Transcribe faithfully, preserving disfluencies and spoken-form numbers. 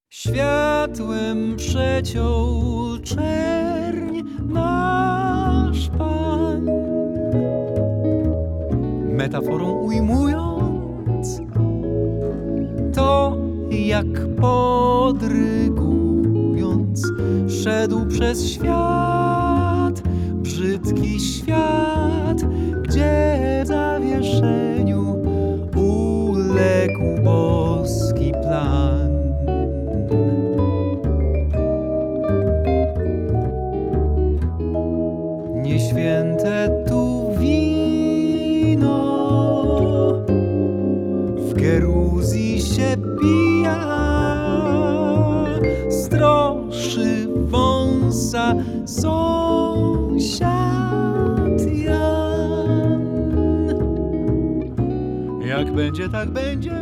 Światłem przeciął czerń nasz Pan, metaforą ujmując to, jak podrygując szedł przez świat, brzydki świat, gdzie w zawieszeniu uległ boski plan. Nieświęte tu wino w Geruzji się pija, stroszy wąsa sąsiad Jan. Jak będzie, tak będzie.